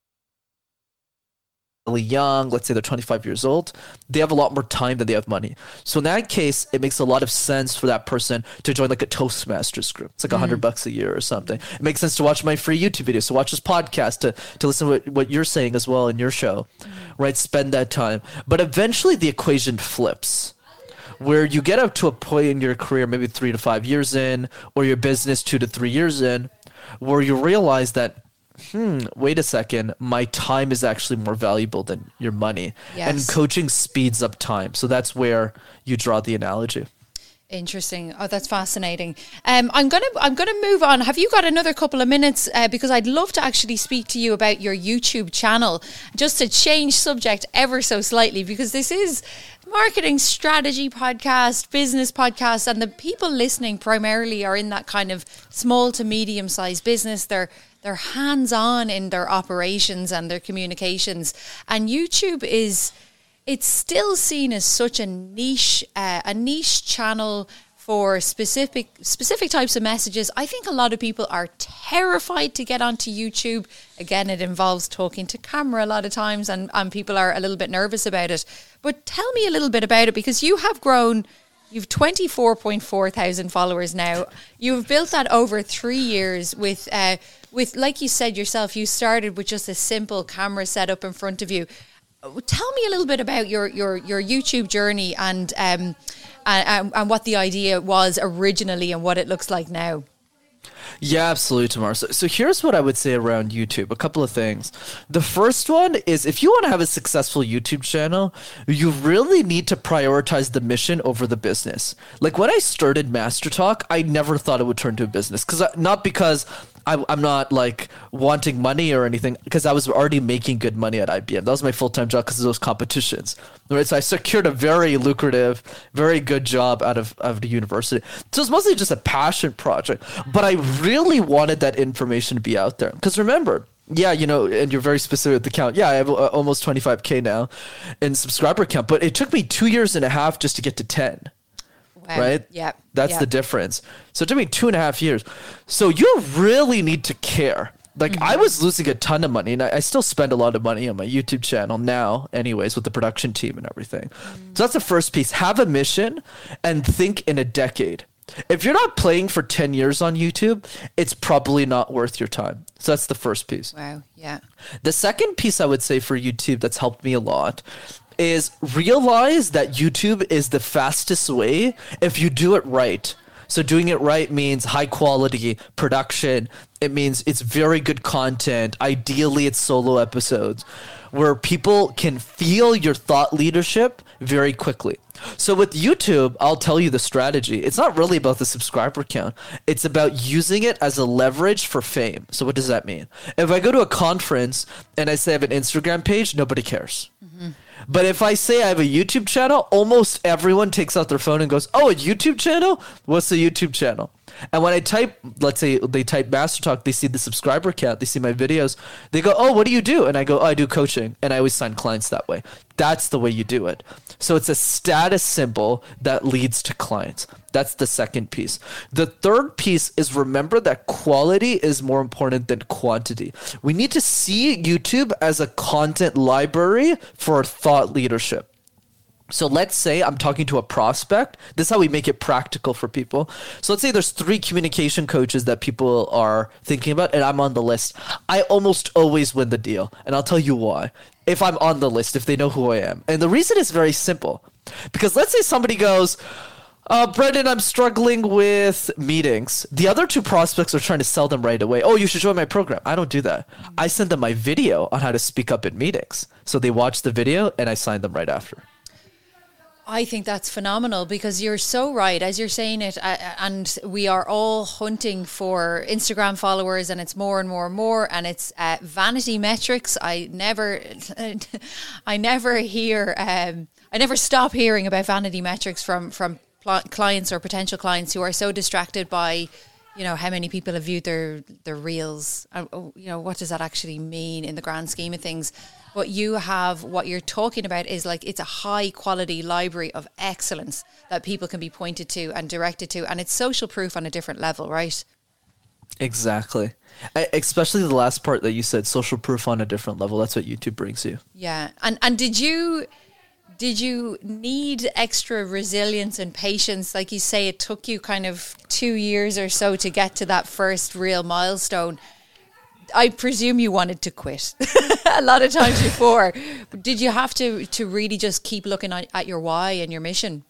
really young, let's say they're twenty-five years old, they have a lot more time than they have money. So in that case, it makes a lot of sense for that person to join like a Toastmasters group. It's like a mm. hundred bucks a year or something. It makes sense to watch my free YouTube videos, to watch this podcast, to, to listen to what, what you're saying as well in your show, mm. right? Spend that time. But eventually the equation flips, where you get up to a point in your career, maybe three to five years in, or your business two to three years in, where you realize that hmm, wait a second, my time is actually more valuable than your money. Yes. And coaching speeds up time. So that's where you draw the analogy. Interesting. Oh, that's fascinating. Um, I'm gonna I'm gonna move on. Have you got another couple of minutes? Uh, because I'd love to actually speak to you about your YouTube channel, just to change subject ever so slightly, because this is marketing strategy podcast, business podcast, and the people listening primarily are in that kind of small to medium sized business. They're they're hands-on in their operations and their communications, and YouTube is it's still seen as such a niche uh, a niche channel for specific specific types of messages. I think a lot of people are terrified to get onto YouTube. Again, it involves talking to camera a lot of times, and, and people are a little bit nervous about it. But tell me a little bit about it, because you have grown. You've twenty-four point four thousand followers now. You've built that over three years with, uh, with like you said yourself, you started with just a simple camera setup in front of you. Tell me a little bit about your your, your YouTube journey and, um, and and what the idea was originally and what it looks like now. Yeah, absolutely, Tamar. So, so here's what I would say around YouTube. A couple of things. The first one is, if you want to have a successful YouTube channel, you really need to prioritize the mission over the business. Like when I started Master Talk, I never thought it would turn to a business. Because not because I, I'm not like wanting money or anything, because I was already making good money at I B M. That was my full-time job because of those competitions. Right? So I secured a very lucrative, very good job out of, out of the university. So it's mostly just a passion project. But I really wanted that information to be out there. Because remember, yeah, you know, and you're very specific with the count. Yeah, I have uh, almost twenty-five K now in subscriber count. But it took me two years and a half just to get to ten. Wow. Right? Yeah. That's yep. the difference. So it took me two and a half years. So you really need to care. Like mm-hmm. I was losing a ton of money, and I, I still spend a lot of money on my YouTube channel now anyways, with the production team and everything. Mm. So that's the first piece. Have a mission and think in a decade. If you're not playing for ten years on YouTube, it's probably not worth your time. So that's the first piece. Wow. Yeah. The second piece I would say for YouTube that's helped me a lot is realize that YouTube is the fastest way if you do it right. So doing it right means high quality production. It means it's very good content. Ideally, it's solo episodes where people can feel your thought leadership very quickly. So with YouTube, I'll tell you the strategy. It's not really about the subscriber count. It's about using it as a leverage for fame. So what does that mean? If I go to a conference and I say I have an Instagram page, nobody cares. Mm-hmm. But if I say I have a YouTube channel, almost everyone takes out their phone and goes, oh, a YouTube channel? What's the YouTube channel? And when I type, let's say they type Master Talk, they see the subscriber count, they see my videos, they go, oh, what do you do? And I go, oh, I do coaching. And I always sign clients that way. That's the way you do it. So it's a status symbol that leads to clients. That's the second piece. The third piece is remember that quality is more important than quantity. We need to see YouTube as a content library for thought leadership. So let's say I'm talking to a prospect. This is how we make it practical for people. So let's say there's three communication coaches that people are thinking about, and I'm on the list. I almost always win the deal, and I'll tell you why. If I'm on the list, if they know who I am. And the reason is very simple. Because let's say somebody goes, uh, Brendan, I'm struggling with meetings. The other two prospects are trying to sell them right away. Oh, you should join my program. I don't do that. I send them my video on how to speak up in meetings. So they watch the video, and I sign them right after. I think that's phenomenal because you're so right as you're saying it, uh, and we are all hunting for Instagram followers, and it's more and more and more, and it's uh, vanity metrics. I never, I never hear, um, I never stop hearing about vanity metrics from from pl- clients or potential clients who are so distracted by, you know, how many people have viewed their their reels. Uh, you know, what does that actually mean in the grand scheme of things? But you have, what you're talking about is like, it's a high quality library of excellence that people can be pointed to and directed to. And it's social proof on a different level, right? Exactly. I, especially the last part that you said, social proof on a different level. That's what YouTube brings you. Yeah. And and did you did you need extra resilience and patience? Like you say, it took you kind of two years or so to get to that first real milestone. I presume you wanted to quit a lot of times before. Did you have to, to really just keep looking at, at your why and your mission?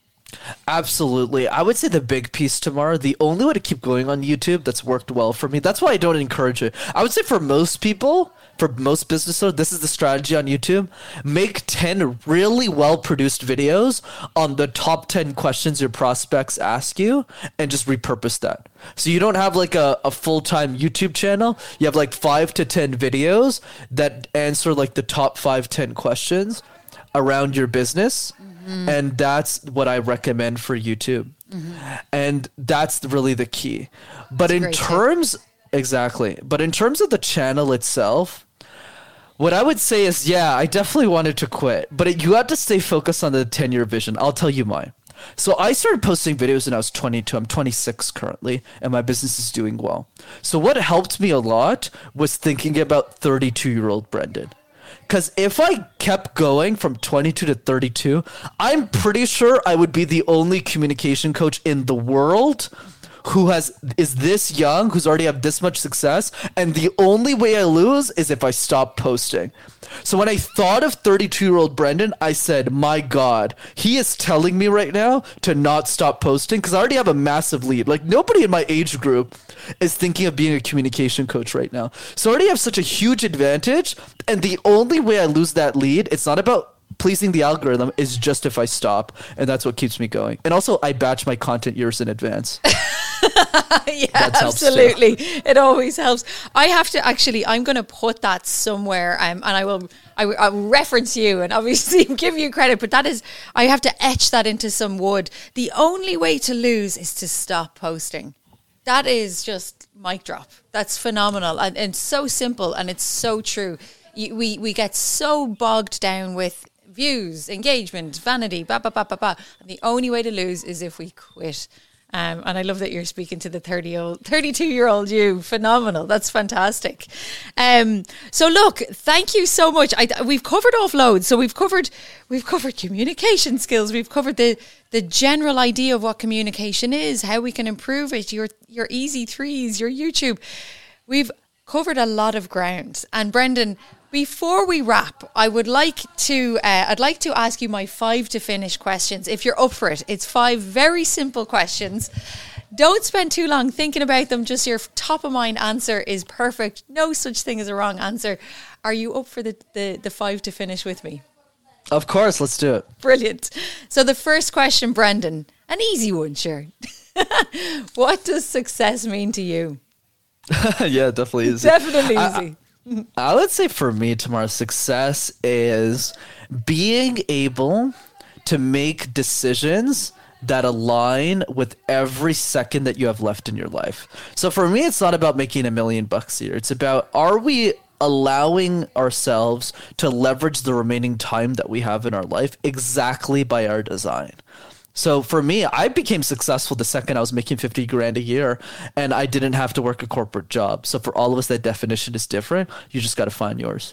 Absolutely. I would say the big piece tomorrow, the only way to keep going on YouTube that's worked well for me, that's why I don't encourage it. I would say for most people, for most business owners, this is the strategy on YouTube. Make ten really well-produced videos on the top ten questions your prospects ask you and just repurpose that. So you don't have like a, a full-time YouTube channel. You have like five to ten videos that answer like the top five, ten questions around your business. Mm-hmm. And that's what I recommend for YouTube. Mm-hmm. And that's really the key. But that's in terms, tip. exactly. But in terms of the channel itself, what I would say is, yeah, I definitely wanted to quit, but it, you have to stay focused on the ten-year vision. I'll tell you mine. So I started posting videos when I was twenty-two. I'm twenty-six currently, and my business is doing well. So what helped me a lot was thinking about thirty-two-year-old Brendan. Because if I kept going from twenty-two to thirty-two, I'm pretty sure I would be the only communication coach in the world who has is this young, who's already have this much success, and the only way I lose is if I stop posting. So when I thought of thirty-two-year-old Brendan, I said, my God, he is telling me right now to not stop posting because I already have a massive lead. Like nobody in my age group is thinking of being a communication coach right now. So I already have such a huge advantage, and the only way I lose that lead, it's not about pleasing the algorithm, is just if I stop, and that's what keeps me going. And also, I batch my content years in advance. Yeah, absolutely. It always helps. I have to actually, I'm going to put that somewhere, um, and I will, I, I will reference you and obviously give you credit, but that is, I have to etch that into some wood. The only way to lose is to stop posting. That is just mic drop. That's phenomenal, and, and so simple, and it's so true. You, we, we get so bogged down with views, engagement, vanity, ba ba ba ba ba. And the only way to lose is if we quit. Um, and I love that you're speaking to the thirty-year-old, thirty-two-year-old you. Phenomenal. That's fantastic. Um, so look, thank you so much. I, we've covered offload. So we've covered we've covered communication skills. We've covered the the general idea of what communication is, how we can improve it, your your easy threes, your YouTube. We've covered a lot of ground. And Brendan, before we wrap, I would like to uh, I'd like to ask you my five to finish questions. If you're up for it, it's five very simple questions. Don't spend too long thinking about them. Just your top of mind answer is perfect. No such thing as a wrong answer. Are you up for the, the, the five to finish with me? Of course, let's do it. Brilliant. So the first question, Brendan, an easy one, sure. What does success mean to you? Yeah, definitely easy. Definitely easy. I, I would say for me tomorrow, success is being able to make decisions that align with every second that you have left in your life. So for me, it's not about making a million bucks a year. It's about, are we allowing ourselves to leverage the remaining time that we have in our life exactly by our design? So for me, I became successful the second I was making fifty grand a year and I didn't have to work a corporate job. So for all of us, that definition is different. You just got to find yours.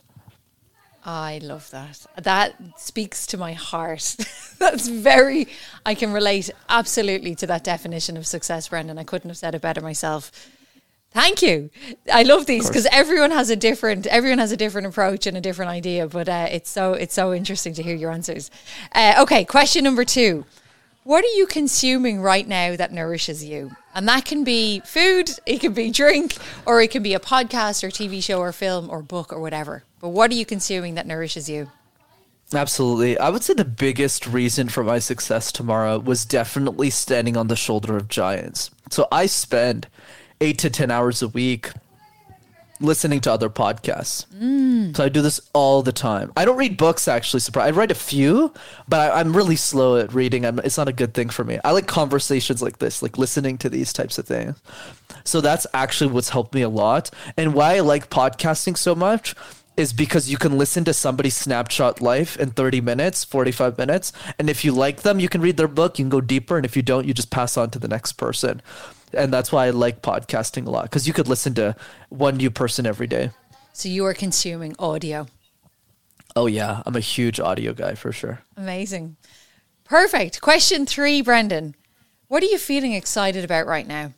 I love that. That speaks to my heart. That's very, I can relate absolutely to that definition of success, Brendan. I couldn't have said it better myself. Thank you. I love these because everyone has a different, everyone has a different approach and a different idea, but uh, it's so, it's so interesting to hear your answers. Uh, okay. Question number two. What are you consuming right now that nourishes you? And that can be food, it can be drink, or it can be a podcast or T V show or film or book or whatever. But what are you consuming that nourishes you? Absolutely. I would say the biggest reason for my success tomorrow was definitely standing on the shoulder of giants. So I spend eight to ten hours a week listening to other podcasts. Mm. So I do this all the time. I don't read books, actually. I write a few, but I, I'm really slow at reading. I'm, it's not a good thing for me. I like conversations like this, like listening to these types of things. So that's actually what's helped me a lot. And why I like podcasting so much is because you can listen to somebody's snapshot life in thirty minutes, forty-five minutes. And if you like them, you can read their book, you can go deeper. And if you don't, you just pass on to the next person. And that's why I like podcasting a lot, because you could listen to one new person every day. So you are consuming audio. Oh, yeah. I'm a huge audio guy for sure. Amazing. Perfect. Question three, Brendan. What are you feeling excited about right now?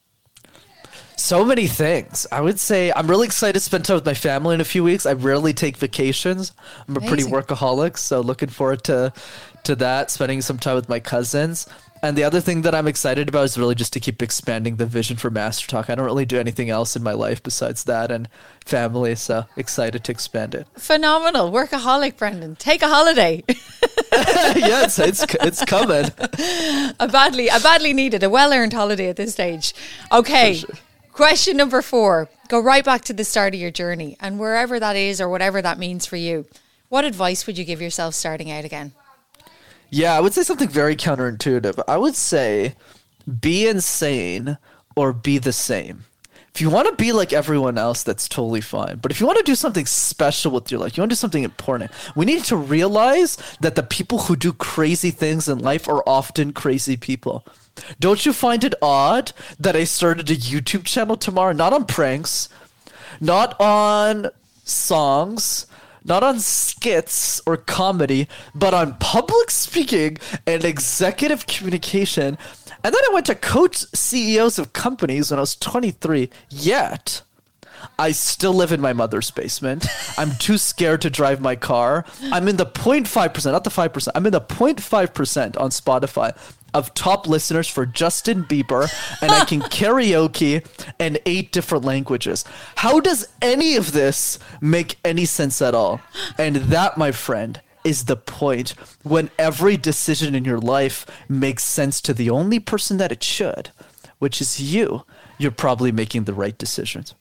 So many things. I would say I'm really excited to spend time with my family in a few weeks. I rarely take vacations. I'm a Amazing. pretty workaholic, so looking forward to, to that, spending some time with my cousins. And the other thing that I'm excited about is really just to keep expanding the vision for Master Talk. I don't really do anything else in my life besides that and family, so excited to expand it. Phenomenal. Workaholic, Brendan. Take a holiday. Yes, it's it's coming. A badly, a badly needed, a well-earned holiday at this stage. Okay, sure. Question number four. Go right back to the start of your journey, and wherever that is or whatever that means for you, what advice would you give yourself starting out again? Yeah, I would say something very counterintuitive. I would say be insane or be the same. If you want to be like everyone else, that's totally fine. But if you want to do something special with your life, you want to do something important, we need to realize that the people who do crazy things in life are often crazy people. Don't you find it odd that I started a YouTube channel tomorrow, not on pranks, not on songs, not on skits or comedy, but on public speaking and executive communication. And then I went to coach C E Os of companies when I was twenty-three, yet I still live in my mother's basement. I'm too scared to drive my car. I'm in the zero point five percent, not the five percent. I'm in the zero point five percent on Spotify of top listeners for Justin Bieber, and I can karaoke in eight different languages. How does any of this make any sense at all? And that, my friend, is the point. When every decision in your life makes sense to the only person that it should, which is you, you're probably making the right decisions.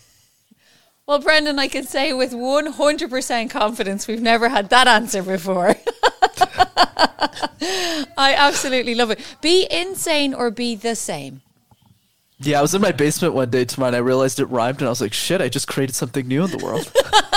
Well, Brendan, I can say with one hundred percent confidence, we've never had that answer before. I absolutely love it. Be insane or be the same. Yeah, I was in my basement one day tomorrow and I realized it rhymed and I was like, shit, I just created something new in the world.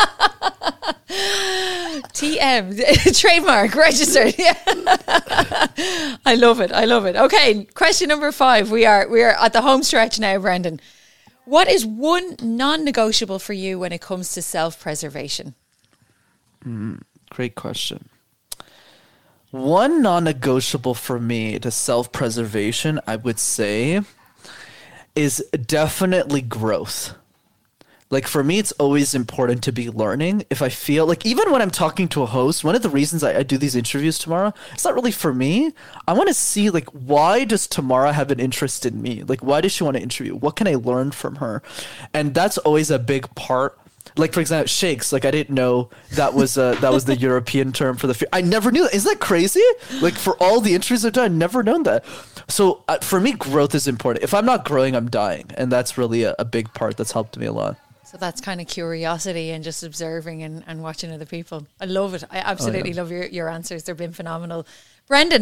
T M, trademark, registered. Yeah. I love it. I love it. Okay, question number five. We are we are at the home stretch now, Brendan. What is one non-negotiable for you when it comes to self-preservation? Mm, great question. One non-negotiable for me to self-preservation, I would say, is definitely growth. Like for me, it's always important to be learning. If I feel like, even when I'm talking to a host, one of the reasons I, I do these interviews tomorrow, it's not really for me. I want to see like, why does Tamara have an interest in me? Like, why does she want to interview? What can I learn from her? And that's always a big part. Like, for example, shakes. Like, I didn't know that was uh, that was the European term for the fear. I never knew that. Isn't that crazy? Like, for all the interviews I've done, I've never known that. So uh, for me, growth is important. If I'm not growing, I'm dying. And that's really a, a big part that's helped me a lot. So that's kind of curiosity and just observing and, and watching other people. I love it. I absolutely oh, yeah. love your, your answers. They've been phenomenal. Brendan,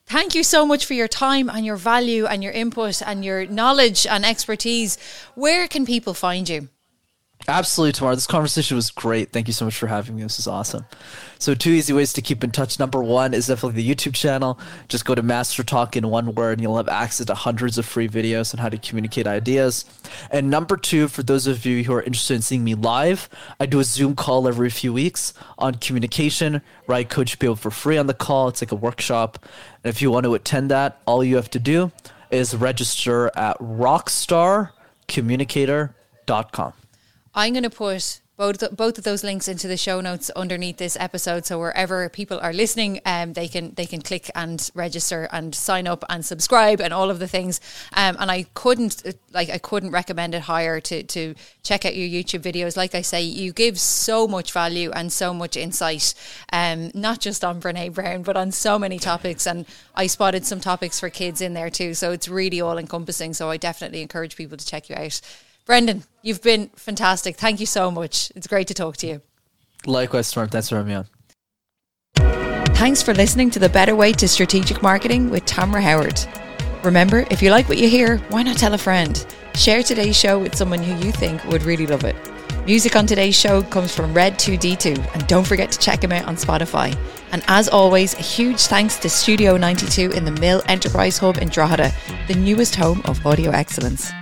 Thank you so much for your time and your value and your input and your knowledge and expertise. Where can people find you? Absolutely, Tamara. This conversation was great. Thank you so much for having me. This is awesome. So two easy ways to keep in touch. Number one is definitely the YouTube channel. Just go to Master Talk in one word and you'll have access to hundreds of free videos on how to communicate ideas. And number two, for those of you who are interested in seeing me live, I do a Zoom call every few weeks on communication where I coach people for free on the call. It's like a workshop. And if you want to attend that, all you have to do is register at rockstar communicator dot com. I'm going to put both both of those links into the show notes underneath this episode, so wherever people are listening, um, they can they can click and register and sign up and subscribe and all of the things. Um, and I couldn't like I couldn't recommend it higher to to check out your YouTube videos. Like I say, you give so much value and so much insight, um, not just on Brené Brown, but on so many topics. And I spotted some topics for kids in there too, so it's really all encompassing. So I definitely encourage people to check you out. Brendan, you've been fantastic. Thank you so much. It's great to talk to you. Likewise, Smart. Thanks for having me on. Thanks for listening to The Better Way to Strategic Marketing with Tamara Howard. Remember, if you like what you hear, why not tell a friend? Share today's show with someone who you think would really love it. Music on today's show comes from Red two D two, and don't forget to check him out on Spotify. And as always, a huge thanks to Studio ninety-two in the Mill Enterprise Hub in Drogheda, the newest home of audio excellence.